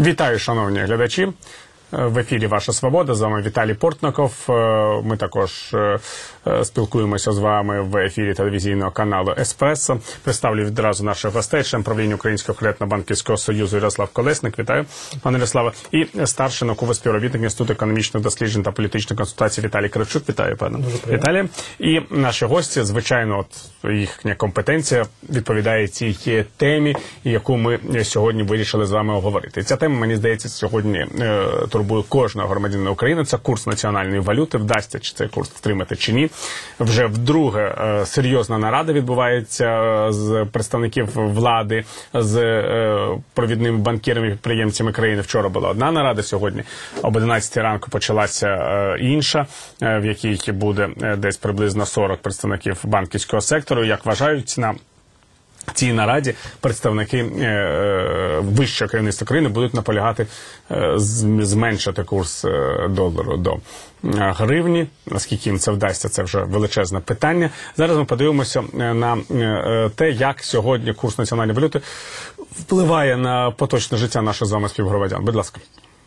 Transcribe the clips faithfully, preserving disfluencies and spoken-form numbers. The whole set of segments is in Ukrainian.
Вітаю, шановні глядачі. В ефірі «Ваша Свобода», з вами Віталій Портников. Ми також спілкуємося з вами в ефірі телевізійного каналу «Еспресо». Представлю відразу наших гостей, член правління Українського кредитно-банківського союзу Ярослав Колесник. Вітаю, пане Ярославе. І старший науковий співробітник Інституту економічних досліджень та політичних консультацій Віталій Кравчук. Вітаю, пане Віталій. І наші гості, звичайно, от їхня компетенція відповідає цій темі, яку ми сьогодні вирішили з вами обговорити. Ця тема, мені здається, сьогодні турбує кожного громадянина України. Це курс національної валюти. Вдасться чи цей курс втримати чи ні. Вже вдруге серйозна нарада відбувається з представників влади, з провідними банкірами і підприємцями країни. Вчора була одна нарада, сьогодні об одинадцятій ранку почалася інша, в якій буде десь приблизно сорок представників банківського сектору. Як вважають, на цій нараді представники е, вищого керівництва країни будуть наполягати е, зменшити курс е, долару до гривні. Наскільки їм це вдасться, це вже величезне питання. Зараз ми подивимося на е, те, як сьогодні курс національної валюти впливає на поточне життя наших з вами співгромадян. Будь ласка.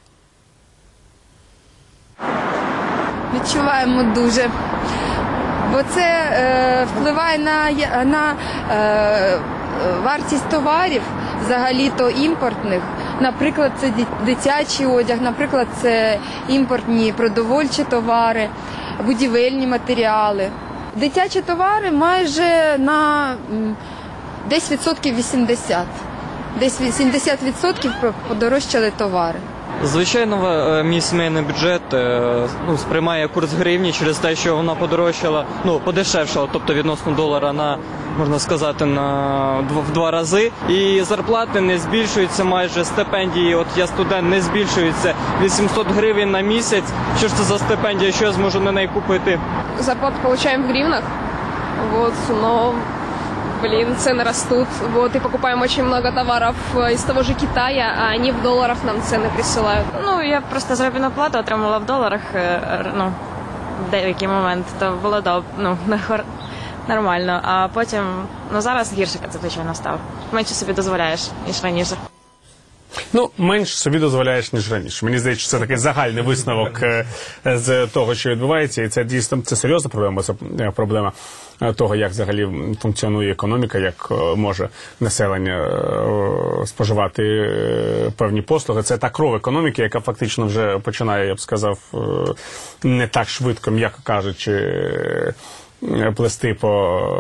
Відчуваємо дуже. Бо це е, впливає на, на е, вартість товарів, взагалі-то імпортних. Наприклад, це дитячий одяг, наприклад, це імпортні продовольчі товари, будівельні матеріали. Дитячі товари майже на десь відсотків вісімдесят. Десь вісімдесят відсотків подорожчали товари. Звичайно, мій сімейний бюджет ну, сприймає курс гривні через те, що вона подорожчала, ну, подешевшала, тобто відносно долара на, можна сказати, на в два рази. І зарплати не збільшуються майже, стипендії, от я студент, не збільшуються, вісімсот гривень на місяць. Що ж це за стипендія, що я зможу на неї купити? Зарплату получаем в гривнах, вот, но... Блин, цены растут. Вот, и покупаем очень много товаров из того же Китая, а они в долларах нам цены присылают. Ну, я просто заробітну плату отримала в доларах, ну, в деякий момент, то було доб, ну, нормально. А потім, ну, зараз гірше, це, звичайно, став. Менше собі дозволяєш, ніж раніше. Ну, менш собі дозволяєш, ніж раніше. Мені здається, що це такий загальний висновок з того, що відбувається. І це дійсно це серйозна проблема. Це проблема того, як взагалі функціонує економіка, як може населення споживати певні послуги. Це та кров економіки, яка фактично вже починає, я б сказав, не так швидко, м'яко кажучи, плести по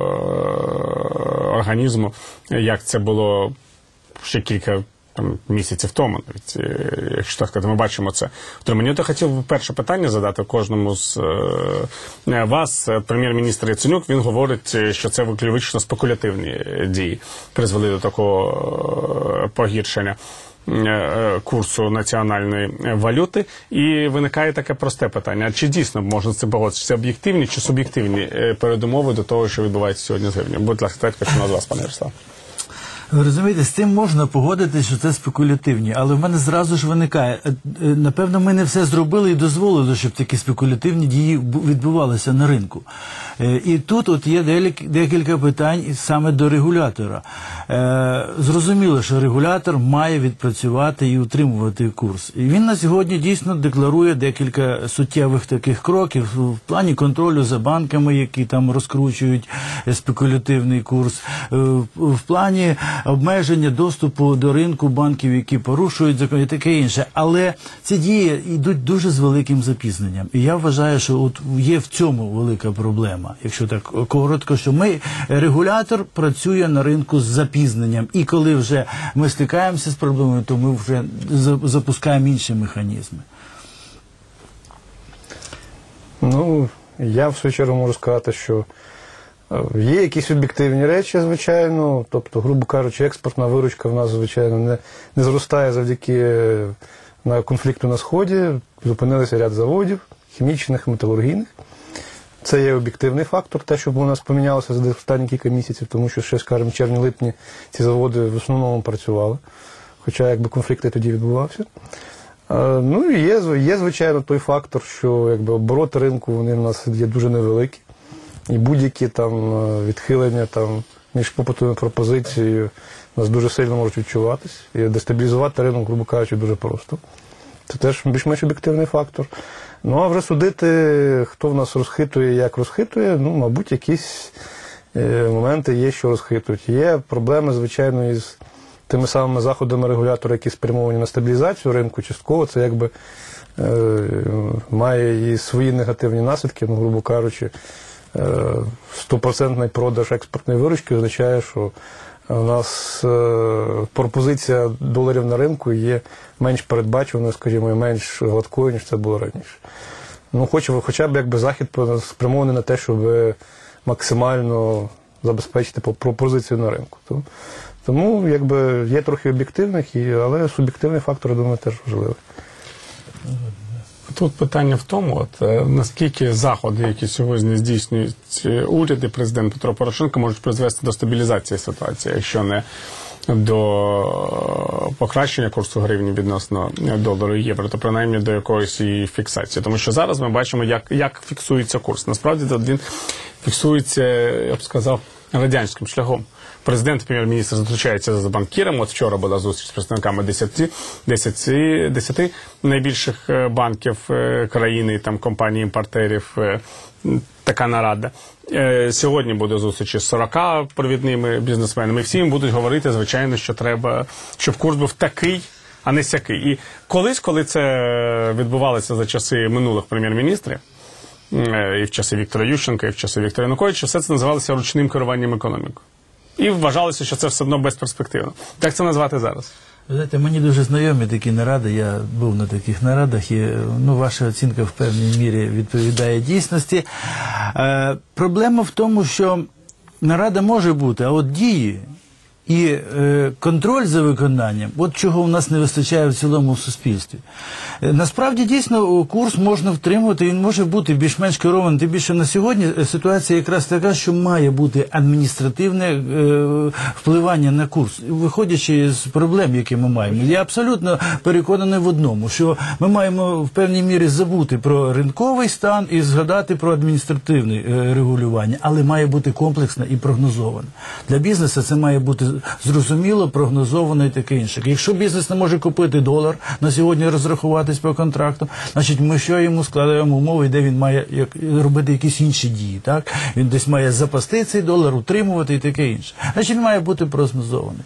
організму, як це було ще кілька місяців тому, навіть, якщо так сказати, ми бачимо це. То мені то хотів перше питання задати кожному з е, вас. Прем'єр-міністр Яценюк, він говорить, що це виключно спекулятивні дії призвели до такого погіршення курсу національної валюти. І виникає таке просте питання. Чи дійсно можна з цим погодитися? Це об'єктивні чи суб'єктивні передумови до того, що відбувається сьогодні з гривнею? Будь ласка, так, почну з вас, пане Ярослав. Ви розумієте, з цим можна погодитися, що це спекулятивні, але в мене зразу ж виникає, напевно, ми не все зробили і дозволили, щоб такі спекулятивні дії відбувалися на ринку. І тут от є декілька питань саме до регулятора. Зрозуміло, що регулятор має відпрацювати і утримувати курс. І він на сьогодні дійсно декларує декілька суттєвих таких кроків в плані контролю за банками, які там розкручують спекулятивний курс, в плані обмеження доступу до ринку банків, які порушують закон і таке інше. Але ці дії йдуть дуже з великим запізненням. І я вважаю, що от є в цьому велика проблема. Якщо так коротко, що ми, регулятор працює на ринку з запізненням. І коли вже ми стикаємося з проблемою, то ми вже запускаємо інші механізми. Ну, я в свою чергу можу сказати, що є якісь об'єктивні речі, звичайно, тобто, грубо кажучи, експортна виручка в нас, звичайно, не, не зростає завдяки на конфлікту на Сході, зупинилися ряд заводів, хімічних, металургійних. Це є об'єктивний фактор, те, що у нас помінялося за останні кілька місяців, тому що ще, скажімо, в червні-липні ці заводи в основному працювали, хоча якби конфлікт і тоді відбувався. Ну і є, є, звичайно, той фактор, що якби обороти ринку, вони в нас є дуже невеликі. І будь-які там відхилення там, між попитом і пропозицією у нас дуже сильно можуть відчуватись. І дестабілізувати ринок, грубо кажучи, дуже просто. Це теж більш-менш об'єктивний фактор. Ну, а вже судити, хто в нас розхитує, як розхитує, ну, мабуть, якісь е, моменти є, що розхитують. Є проблеми, звичайно, із тими самими заходами регулятора, які спрямовані на стабілізацію ринку. Частково це якби е, має і свої негативні наслідки, ну, грубо кажучи, стопроцентний продаж експортної виручки означає, що у нас е, пропозиція доларів на ринку є менш передбачуваною, скажімо, і менш гладкою, ніж це було раніше. Ну, хоч, хоча б якби захід спрямований на те, щоб максимально забезпечити пропозицію на ринку. Тому якби є трохи об'єктивних, але суб'єктивний фактор, я думаю, теж важливий. Тут питання в тому, от, е, наскільки заходи, які сьогодні здійснюють уряд і президент Петро Порошенко, можуть призвести до стабілізації ситуації, якщо не до покращення курсу гривні відносно долару і євро, то принаймні до якоїсь її фіксації. Тому що зараз ми бачимо, як, як фіксується курс. Насправді він фіксується, я б сказав, радянським шляхом. Президент і прем'єр-міністр зустрічаються з банкірами. От вчора була зустріч з представниками десяти найбільших банків країни і там компаній-імпортерів. Така нарада. Сьогодні буде зустріч з сорока провідними бізнесменами. І всі їм будуть говорити, звичайно, що треба, щоб курс був такий, а не сякий. І колись, коли це відбувалося за часи минулих прем'єр-міністрів, і в часи Віктора Ющенка, і в часи Віктора Януковича, все це називалося ручним керуванням економікою. І вважалося, що це все одно безперспективно. Як це назвати зараз? Ви знаєте, мені дуже знайомі такі наради, я був на таких нарадах, і ну, ваша оцінка в певній мірі відповідає дійсності. Е, проблема в тому, що нарада може бути, а от дії і е, контроль за виконанням, от чого у нас не вистачає в цілому в суспільстві. Е, насправді, дійсно, курс можна втримувати, він може бути більш-менш керований. Тим більше на сьогодні ситуація якраз така, що має бути адміністративне е, впливання на курс, виходячи з проблем, які ми маємо. Я абсолютно переконаний в одному, що ми маємо в певній мірі забути про ринковий стан і згадати про адміністративне е, регулювання, але має бути комплексне і прогнозоване. Для бізнесу це має бути зрозуміло, прогнозовано і таке інше. Якщо бізнес не може купити долар, на сьогодні розрахуватись по контракту, значить ми що йому складаємо умови, де він має як, робити якісь інші дії. Так? Він десь має запасти цей долар, утримувати і таке інше. Значить він має бути прогнозований.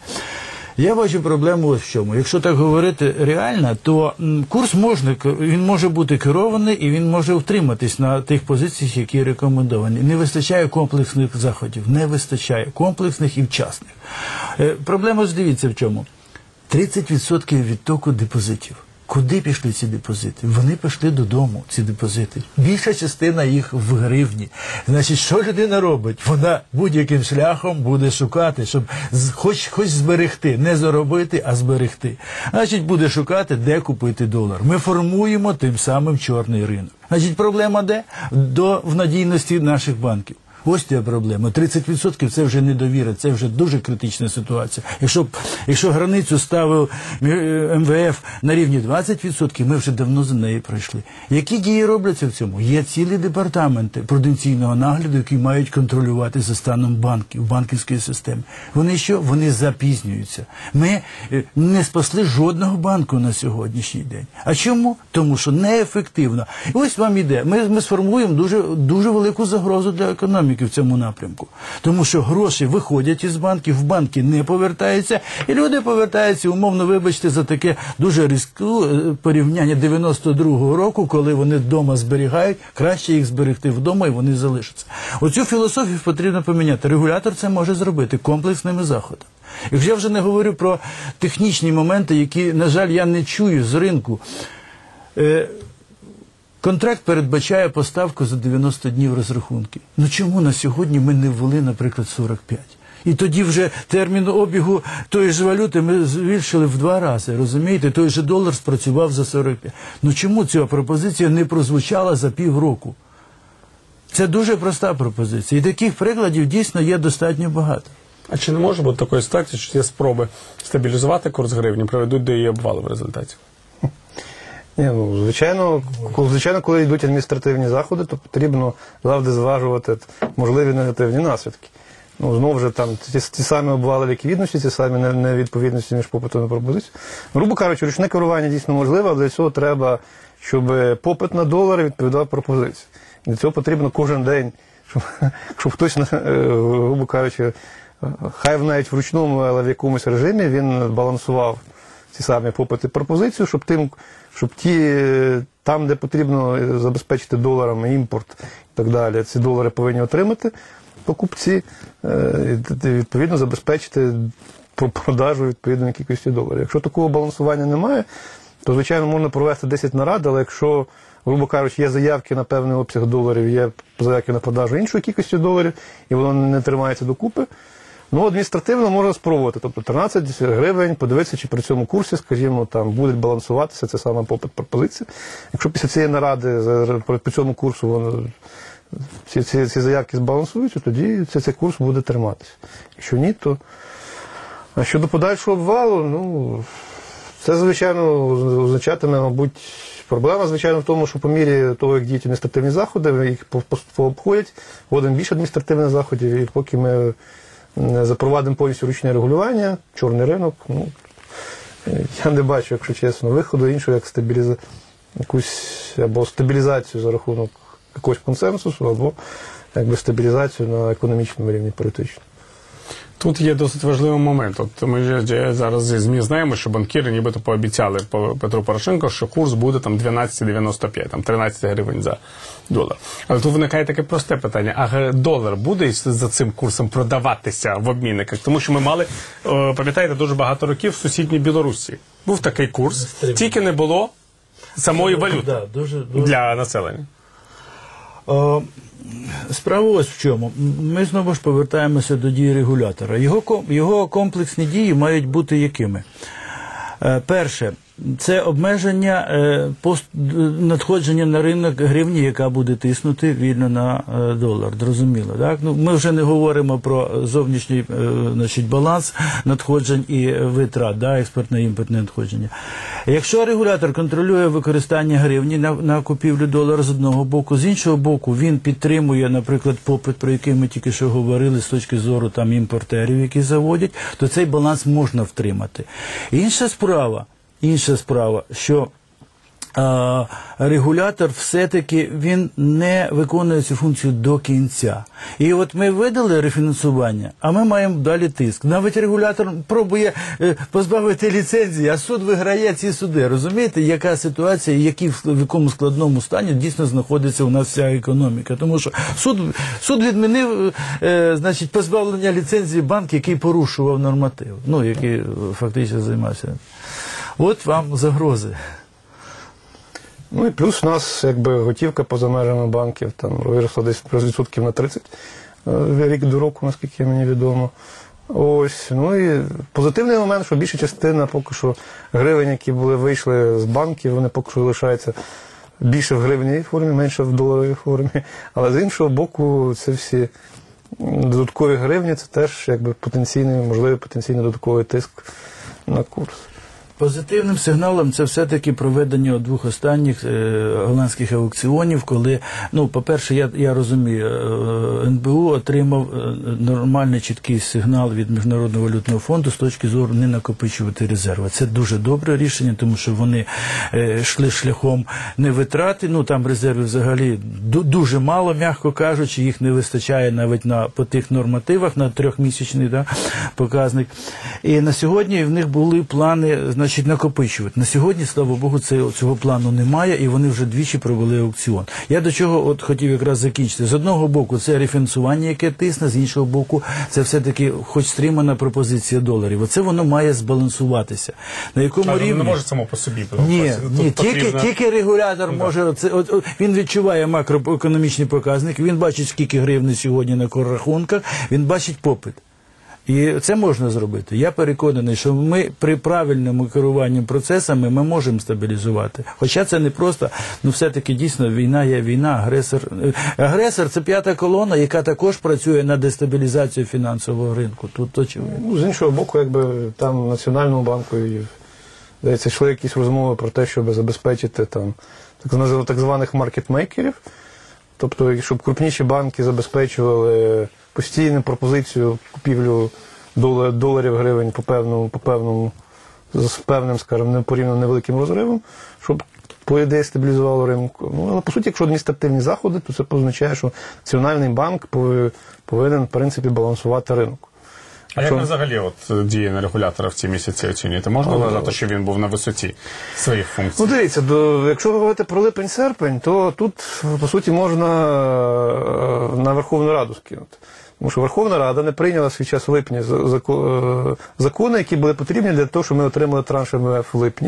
Я бачу проблему ось в чому. Якщо так говорити реально, то курс можна, він може бути керований і він може втриматись на тих позиціях, які рекомендовані. Не вистачає комплексних заходів, не вистачає комплексних і вчасних. Е, проблема ж дивіться в чому. тридцять відсотків відтоку депозитів. Куди пішли ці депозити? Вони пішли додому, ці депозити. Більша частина їх в гривні. Значить, що людина робить? Вона будь-яким шляхом буде шукати, щоб хоч, хоч зберегти, не заробити, а зберегти. Значить, буде шукати, де купити долар. Ми формуємо тим самим чорний ринок. Значить, проблема де? До, в надійності наших банків. Ось ця проблема. тридцять відсотків це вже недовіра, це вже дуже критична ситуація. Якщо, якщо границю ставив ем ве еф на рівні двадцять відсотків, ми вже давно за неї пройшли. Які дії робляться в цьому? Є цілі департаменти пруденційного нагляду, які мають контролювати за станом банків, банківської системи. Вони що? Вони запізнюються. Ми не спасли жодного банку на сьогоднішній день. А чому? Тому що неефективно. І ось вам іде. Ми, ми сформуємо дуже, дуже велику загрозу для економіки в цьому напрямку. Тому що гроші виходять із банків, в банки не повертаються, і люди повертаються, умовно, вибачте, за таке дуже різке порівняння дев'яносто другого року, коли вони вдома зберігають, краще їх зберегти вдома і вони залишаться. Оцю філософію потрібно поміняти. Регулятор це може зробити комплексними заходами. Якщо я вже не говорю про технічні моменти, які, на жаль, я не чую з ринку. Е, Контракт передбачає поставку за дев'яносто днів розрахунків. Ну чому на сьогодні ми не ввели, наприклад, сорок п'ять? І тоді вже термін обігу тої ж валюти ми збільшили в два рази, розумієте? Той же долар спрацював за сорок п'ять. Ну чому ця пропозиція не прозвучала за півроку? Це дуже проста пропозиція. І таких прикладів дійсно є достатньо багато. А чи не може бути такої ситуації, що ті спроби стабілізувати курс гривні приведуть до її обвалу в результаті? Ні, ну, звичайно, коли, звичайно, коли йдуть адміністративні заходи, то потрібно завжди зважувати можливі негативні наслідки. Ну, знову ж там ті, ті самі обвали ліквідності, ті самі не- невідповідності між попитом і пропозицією. Ну, грубо кажучи, ручне керування дійсно можливе, але для цього треба, щоб попит на долари відповідав пропозиції. Для цього потрібно кожен день, щоб, щоб хтось, е, грубо кажучи, хай навіть в ручному, але в якомусь режимі він балансував ці самі попити пропозицію, щоб тим, щоб ті там, де потрібно забезпечити доларами імпорт і так далі, ці долари повинні отримати покупці, е, і відповідно забезпечити продажу відповідної кількості доларів. Якщо такого балансування немає, то, звичайно, можна провести десять нарад, але якщо, грубо кажучи, є заявки на певний обсяг доларів, є заявки на продажу іншої кількості доларів, і воно не тримається докупи, ну, адміністративно можна спробувати. Тобто тринадцять гривень, подивитися, чи при цьому курсі, скажімо, там буде балансуватися це саме попит пропозиція. Якщо після цієї наради по цьому курсу воно, ці, ці, ці заявки збалансуються, тоді цей, цей курс буде триматися. Якщо ні, то... А щодо подальшого обвалу, ну, це, звичайно, означатиме, мабуть, проблема, звичайно, в тому, що по мірі того, як діють адміністративні заходи, їх поступово обходять, вводимо більше адміністративних заходів, і поки ми не запровадимо повністю ручне регулювання, чорний ринок, ну, я не бачу, якщо чесно, виходу іншого, як стабіліза... якусь або стабілізацію за рахунок якогось консенсусу, або якби стабілізацію на економічному рівні політичному. Тут є досить важливий момент. От ми ж зараз зі ЗМІ знаємо, що банкіри нібито пообіцяли Петру Порошенко, що курс буде там дванадцять дев'яносто п'ять, там тринадцять гривень за долар. Але тут виникає таке просте питання: а долар буде за цим курсом продаватися в обмінниках? Тому що ми мали, пам'ятаєте, дуже багато років в сусідній Білорусі. Був такий курс, тільки не було самої валюти Да, дуже, дуже... для населення. О, справа ось в чому. Ми знову ж повертаємося до дії регулятора. Його, його комплексні дії мають бути якими? Е, перше, це обмеження е, пост, надходження на ринок гривні, яка буде тиснути вільно на е, долар. Зрозуміло, так? Ну, ми вже не говоримо про зовнішній е, значить, баланс надходжень і витрат, да, експортне і імпортне надходження. Якщо регулятор контролює використання гривні на, на купівлю долара з одного боку, з іншого боку він підтримує, наприклад, попит, про який ми тільки що говорили, з точки зору там імпортерів, які заводять, то цей баланс можна втримати. Інша справа, Інша справа, що а, регулятор все-таки він не виконує цю функцію до кінця. І от ми видали рефінансування, а ми маємо далі тиск. Навіть регулятор пробує е, позбавити ліцензії, а суд виграє ці суди. Розумієте, яка ситуація, які, в якому складному стані дійсно знаходиться у нас вся економіка. Тому що суд, суд відмінив е, значить, позбавлення ліцензії банк, який порушував норматив, ну, який фактично займався. От вам загрози. Ну і плюс у нас якби готівка поза межами банків там виросла десь відсотків на тридцять рік до року, наскільки мені відомо. Ось, ну і позитивний момент, що більша частина поки що гривень, які були вийшли з банків, вони поки що лишаються більше в гривневій формі, менше в доларовій формі. Але з іншого боку, це всі додаткові гривні, це теж якби потенційний, можливий потенційний додатковий тиск на курс. Позитивним сигналом це все-таки проведення двох останніх е, голландських аукціонів, коли, ну, по-перше, я, я розумію, е, ен бе у отримав е, нормальний, чіткий сигнал від Міжнародного валютного фонду з точки зору не накопичувати резерви. Це дуже добре рішення, тому що вони е, йшли шляхом не витрати, ну, там резервів взагалі ду- дуже мало, м'яко кажучи, їх не вистачає навіть на, по тих нормативах, на трьохмісячний, да, показник. І на сьогодні в них були плани, значить, накопичувати. На сьогодні, слава Богу, це, цього плану немає, і вони вже двічі провели аукціон. Я до чого от хотів якраз закінчити. З одного боку, це рефінансування, яке тисне, з іншого боку, це все-таки хоч стримана пропозиція доларів. Оце воно має збалансуватися. На якому Але рівні? не може само по собі. Ні, Тут ні, потрібно... тільки, тільки регулятор ну, може, оце, от, от, він відчуває макроекономічний показник, він бачить, скільки гривень сьогодні на коррахунках, він бачить попит. І це можна зробити. Я переконаний, що ми при правильному керуванні процесами ми можемо стабілізувати. Хоча це не просто, ну все-таки дійсно війна є війна, агресор. Агресор – це п'ята колона, яка також працює на дестабілізацію фінансового ринку. Тут очевидно. Ну, з іншого боку, якби там Національному банку і, здається, йшли якісь розмови про те, щоб забезпечити там так званих маркетмейкерів, Тобто, щоб крупніші банки забезпечували постійну пропозицію купівлю доларів, гривень по певному, по певному, з певним, скажімо, непорівняно невеликим розривом, щоб, по ідеї, стабілізувало ринок. Ну, але, по суті, якщо адміністративні заходи, то це означає, що Національний банк повинен, в принципі, балансувати ринок. А як взагалі от діє на регулятора в ці місяці оцінюєте? Можна вважати, що він був на висоті своїх функцій? Ну, дивіться, до, якщо ви говорите про липень-серпень, то тут, по суті, можна на Верховну Раду скинути. Тому що Верховна Рада не прийняла свій час в липні закони, які були потрібні для того, щоб ми отримали транш ем ве еф в липні.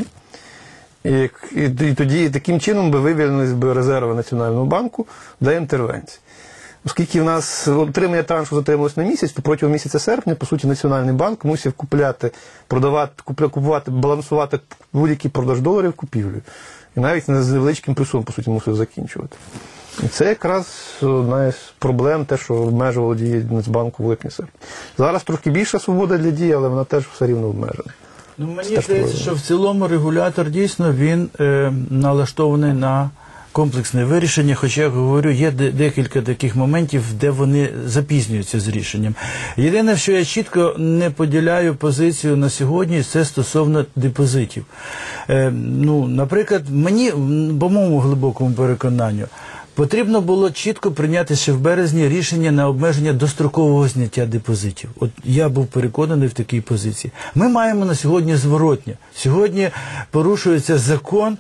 І, і, і тоді таким чином би вивільнились би резерви Національного банку для інтервенцій. Оскільки в нас отримання траншу затрималось на місяць, то протягом місяця серпня, по суті, Національний банк мусив купляти, продавати, купувати, балансувати будь-який продаж доларів купівлю. І навіть з невеличким плюсом, по суті, мусив закінчувати. І це якраз одна з проблем, те, що обмежувало дії Нацбанку в липні-серпні. Зараз трохи більша свобода для дії, але вона теж все рівно обмежена. Ну, мені здається, що в цілому регулятор дійсно він е, налаштований на комплексне вирішення, хоча, я говорю, є декілька таких моментів, де вони запізнюються з рішенням. Єдине, що я чітко не поділяю позицію на сьогодні, це стосовно депозитів. Е, ну, наприклад, мені, по моєму глибокому переконанню, потрібно було чітко прийняти ще в березні рішення на обмеження дострокового зняття депозитів. От я був переконаний в такій позиції. Ми маємо на сьогодні зворотнє. Сьогодні порушується закон,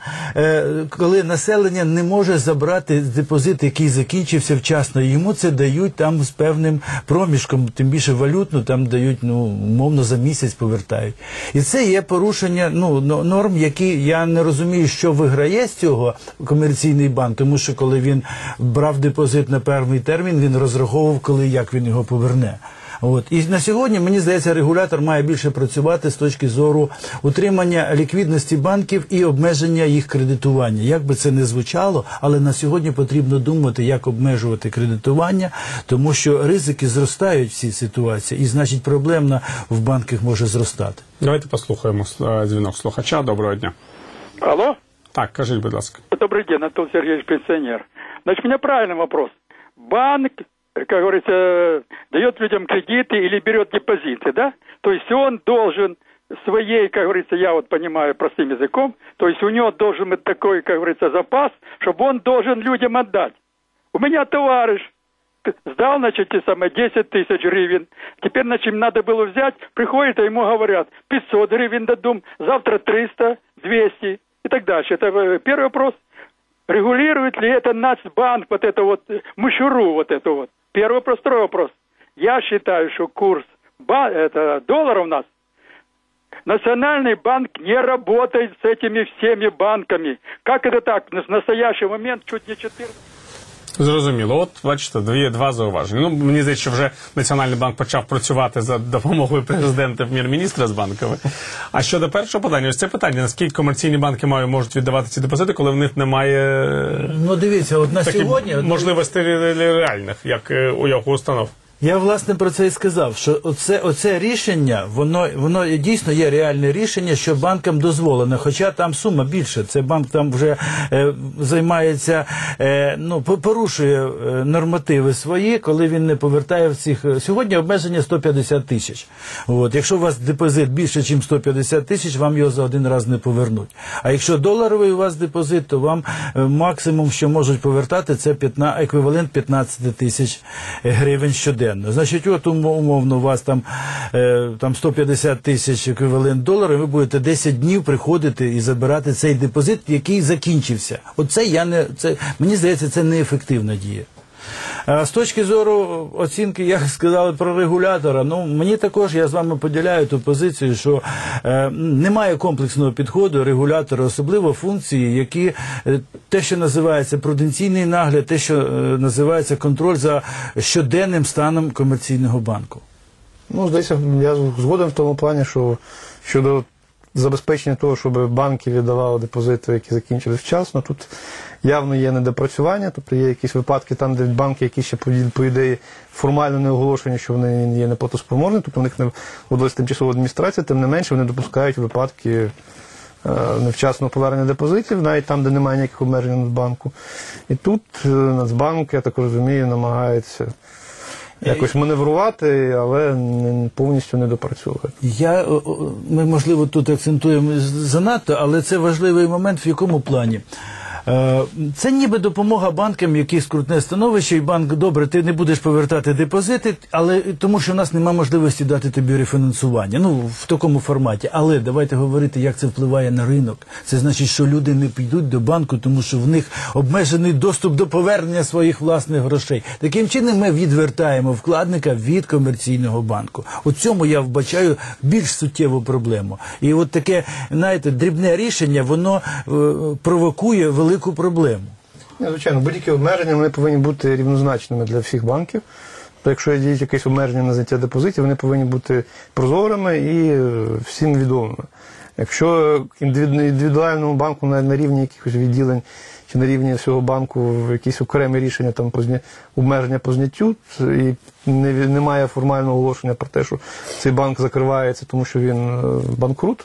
коли населення не може забрати депозит, який закінчився вчасно. Йому це дають там з певним проміжком, тим більше валютну, там дають, ну, умовно, за місяць повертають. І це є порушення, ну, норм, які я не розумію, що виграє з цього комерційний банк, тому що коли він брав депозит на певний термін, він розраховував, коли, як він його поверне. От. І на сьогодні, мені здається, регулятор має більше працювати з точки зору утримання ліквідності банків і обмеження їх кредитування. Як би це не звучало, але на сьогодні потрібно думати, як обмежувати кредитування, тому що ризики зростають в цій ситуації, і, значить, проблемна в банках може зростати. Давайте послухаємо дзвінок слухача. Доброго дня. Алло? Так, кажіть, будь ласка. Добрый день, Анатолий Сергеевич, пенсионер. Значит, у меня правильный вопрос. Банк, как говорится, дает людям кредиты или берет депозиты, да? То есть он должен своей, как говорится, я вот понимаю простым языком, то есть у него должен быть такой, как говорится, запас, чтобы он должен людям отдать. У меня товарищ сдал, значит, те самые десять тысяч гривен. Теперь, значит, им надо было взять, приходит, а ему говорят, пятьсот гривен дадим, завтра триста, двести и так дальше. Это первый вопрос. Регулирует ли это Нацбанк, вот это вот, мушуру вот это вот? Первый вопрос. Второй вопрос. Я считаю, что курс ба- это, доллара у нас, Национальный банк не работает с этими всеми банками. Как это так? В настоящий момент чуть не четырнадцать. Зрозуміло. От, бачите, дві, два зауваження. Ну, мені здається, що вже Національний банк почав працювати за допомогою президента, прем'єр-міністра з банками. А щодо першого питання, ось це питання, наскільки комерційні банки мають, можуть віддавати ці депозити, коли в них немає Ну, дивіться, от на таких сьогодні можливостей реальних, як у його установ. Я, власне, про це і сказав, що оце, оце рішення, воно, воно дійсно є реальне рішення, що банкам дозволено, хоча там сума більше. Це банк там вже е, займається, е, ну, порушує е, нормативи свої, коли він не повертає в цих... Сьогодні обмеження сто п'ятдесят тисяч. От, якщо у вас депозит більше, ніж сто п'ятдесят тисяч, вам його за один раз не повернуть. А якщо доларовий у вас депозит, то вам е, максимум, що можуть повертати, це п'ятнадцять, еквівалент п'ятнадцять тисяч гривень щоденно. Значить, от умовно у вас там, е, там сто п'ятдесят тисяч еквівалент доларів, ви будете десять днів приходити і забирати цей депозит, який закінчився. Оце я не, це, мені здається, це неефективна дія. А з точки зору оцінки, як сказали про регулятора, ну, мені також, я з вами поділяю ту позицію, що е, немає комплексного підходу регулятора, особливо функції, які, е, те, що називається пруденційний нагляд, те, що е, називається контроль за щоденним станом комерційного банку. Ну, здається, я згоден в тому плані, що щодо забезпечення того, щоб банки віддавали депозити, які закінчились вчасно, тут явно є недопрацювання, тобто є якісь випадки там, де банки, які ще, по ідеї, формально не оголошені, що вони є неплатоспроможні, тобто в них не вводилась тимчасова адміністрація, тим не менше вони допускають випадки невчасного повернення депозитів, навіть там, де немає ніяких обмежень Нацбанку. І тут е, Нацбанк, я так розумію, намагається якось маневрувати, але не, повністю не допрацьовувати. Я, о, о, ми, можливо, тут акцентуємо занадто, але це важливий момент в якому плані. Е, Це ніби допомога банкам, яких скрутне становище, і банк, добре, ти не будеш повертати депозити, але тому що в нас немає можливості дати тобі рефінансування. Ну, в такому форматі. Але давайте говорити, як це впливає на ринок. Це значить, що люди не підуть до банку, тому що в них обмежений доступ до повернення своїх власних грошей. Таким чином ми відвертаємо вкладника від комерційного банку. У цьому я вбачаю більш суттєву проблему. І от таке, знаєте, дрібне рішення, воно е, провокує велику велику проблему. Ні, звичайно, будь-які обмеження вони повинні бути рівнозначними для всіх банків. То якщо є якісь обмеження на зняття депозитів, вони повинні бути прозорими і всім відомими. Якщо індивідуальному банку на, на рівні якихось відділень чи на рівні всього банку якісь окремі рішення там по зня... обмеження по зняттю, і не, немає формального оголошення про те, що цей банк закривається, тому що він банкрут,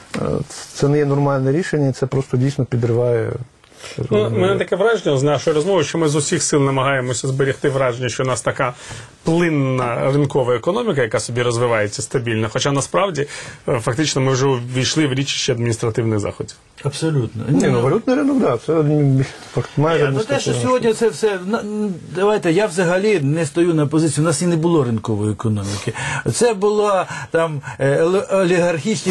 це не є нормальне рішення, і це просто дійсно підриває. Ну, у мене таке враження з нашої розмови, що ми з усіх сил намагаємося зберегти враження, що у нас така плинна ринкова економіка, яка собі розвивається стабільно, хоча насправді фактично ми вже ввійшли в річище адміністративних заходів. Абсолютно. Ні, ну валютний ринок, так, це майже адміністративний. Те, що сьогодні це все, давайте, я взагалі не стою на позиції, у нас і не було ринкової економіки. Це були там олігархічні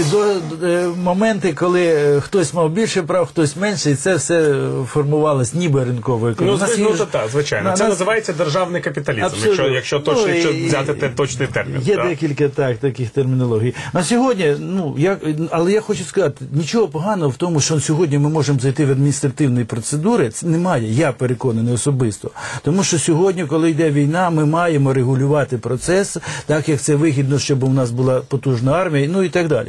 моменти, коли хтось мав більше прав, хтось менше, і це все формувалось ніби ринковою економікою. Ну, ну, то так, звичайно. На, це нас... називається державний капіталізм, якщо, якщо, точно, ну, якщо взяти те, точний термін. Є так. декілька так, таких термінологій. На сьогодні, ну, я, але я хочу сказати, нічого поганого в тому, що сьогодні ми можемо зайти в адміністративні процедури, це немає, я переконаний особисто. Тому що сьогодні, коли йде війна, ми маємо регулювати процес, так як це вигідно, щоб у нас була потужна армія, ну і так далі.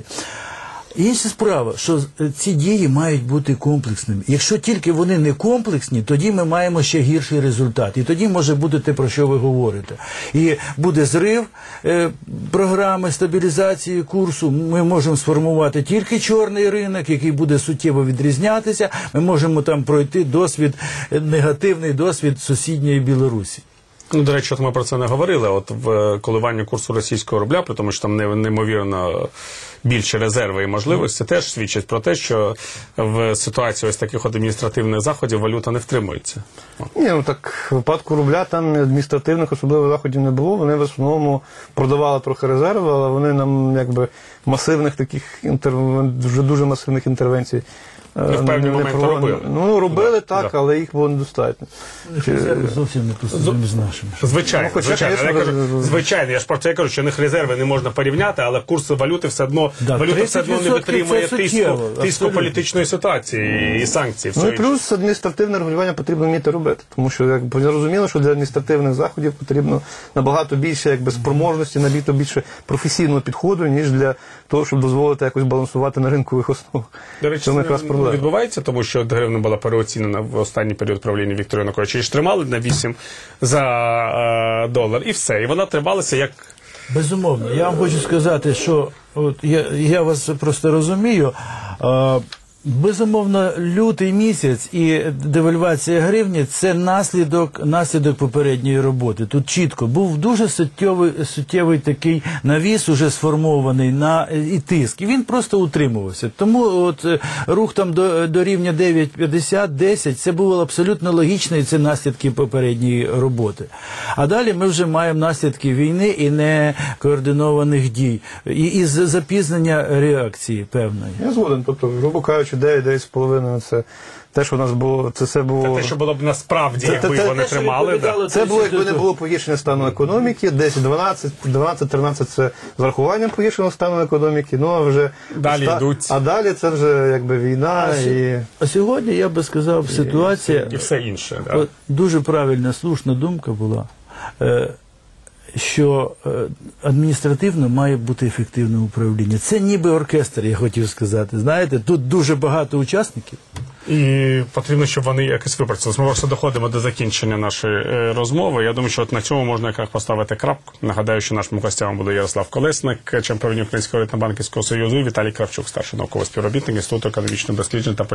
Інша справа, що ці дії мають бути комплексними. Якщо тільки вони не комплексні, тоді ми маємо ще гірший результат. І тоді може бути те, про що ви говорите. І буде зрив е, програми стабілізації курсу. Ми можемо сформувати тільки чорний ринок, який буде суттєво відрізнятися. Ми можемо там пройти досвід, негативний досвід сусідньої Білорусі. Ну, до речі, от ми про це не говорили. От в коливанні курсу російського рубля, при тому, що там неймовірно більші резерви і можливості, теж свідчить про те, що в ситуації ось таких от адміністративних заходів валюта не втримується. Ні, ну так, в випадку рубля там адміністративних особливих заходів не було. Вони в основному продавали трохи резерви, але вони нам якби масивних таких інтерв... вже дуже масивних інтервенцій в певні моменти про... робили. Ну, робили да, так, да. але їх було недостатньо. Резерви зовсім не посудимо з нашими. Звичайно, ну, хоча, звичайно. звісно, Я кажу, звичайно, я ж про це я кажу, що них резерви не можна порівняти, але курси валюти все одно, да, валюта все одно не витримує тиску, тиску політичної політичної ситуації і санкцій. Ну і плюс адміністративне регулювання потрібно вміти робити, тому що як зрозуміло, що для адміністративних заходів потрібно набагато більше якби спроможності, набагато більше професійного підходу, ніж для того, щоб дозволити якось балансувати на ринкових основах. До речі, це якраз проблема. Відбувається, тому що гривня була переоцінена в останній період правління Віктора Януковича. І ж тримали на вісім за е, долар, і все. І вона трималася як... Безумовно. Я вам хочу сказати, що от я, я вас просто розумію. Е, Безумовно, лютий місяць і девальвація гривні – це наслідок, наслідок попередньої роботи. Тут чітко був дуже суттєвий, суттєвий такий навіс, уже сформований на і тиск. І він просто утримувався. Тому от рух там до, до рівня дев'ять п'ятдесят, десять – це було абсолютно логічно, і це наслідки попередньої роботи. А далі ми вже маємо наслідки війни і некоординованих дій. І, і запізнення реакції певної. Я згоден. Тобто, грубо кажучи, дев'ять з половиною це те, що у нас було, це все було... Це те, що було б насправді, це, якби це, вони те, тримали. Да. Це було, якби не було погіршення стану економіки, десять, дванадцять, дванадцять, тринадцять це з врахуванням погіршеного стану економіки, ну а вже... Далі ста... йдуть. А далі це вже якби війна а, і... А сьогодні, я би сказав, ситуація... І все інше. Да. От, дуже правильна, слушна думка була, е, що е, адміністративно має бути ефективне управління. Це ніби оркестр, я хотів сказати. Знаєте, тут дуже багато учасників, І потрібно, щоб вони якось випрацювалися. Ми просто доходимо до закінчення нашої е, розмови. Я думаю, що от на цьому можна якраз поставити крапку. Нагадаю, що нашими гостями були Ярослав Колесник, член правління Українського кредитно-банківського союзу, і Віталій Кравчук, старший науковий співробітник Інституту економічних досліджень та